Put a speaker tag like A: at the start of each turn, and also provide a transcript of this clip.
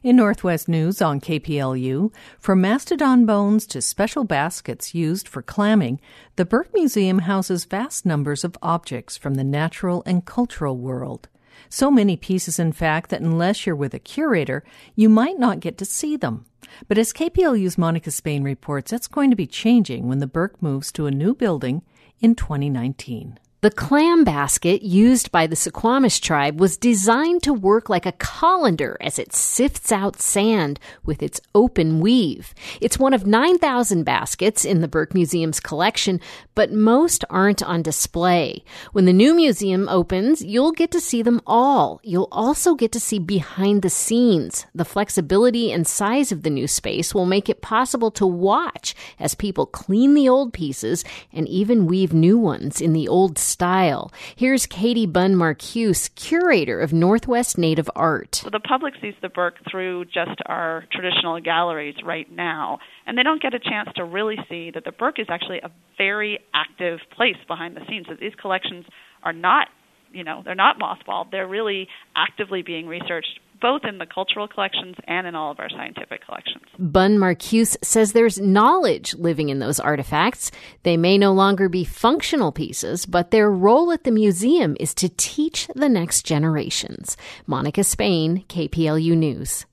A: In Northwest News on KPLU, from mastodon bones to special baskets used for clamming, the Burke Museum houses vast numbers of objects from the natural and cultural world. So many pieces, in fact, that unless you're with a curator, you might not get to see them. But as KPLU's Monica Spain reports, that's going to be changing when the Burke moves to a new building in 2019.
B: The clam basket used by the Suquamish tribe was designed to work like a colander as it sifts out sand with its open weave. It's one of 9,000 baskets in the Burke Museum's collection, but most aren't on display. When the new museum opens, you'll get to see them all. You'll also get to see behind the scenes. The flexibility and size of the new space will make it possible to watch as people clean the old pieces and even weave new ones in the old style. Here's Katie Bunn-Marcuse, curator of Northwest Native Art.
C: So the public sees the Burke through just our traditional galleries right now, and they don't get a chance to really see that the Burke is actually a very active place behind the scenes. That these collections are not, they're not mothballed. They're really actively being researched, both in the cultural collections and in all of our scientific collections.
B: Bunn-Marcuse says there's knowledge living in those artifacts. They may no longer be functional pieces, but their role at the museum is to teach the next generations. Monica Spain, KPLU News.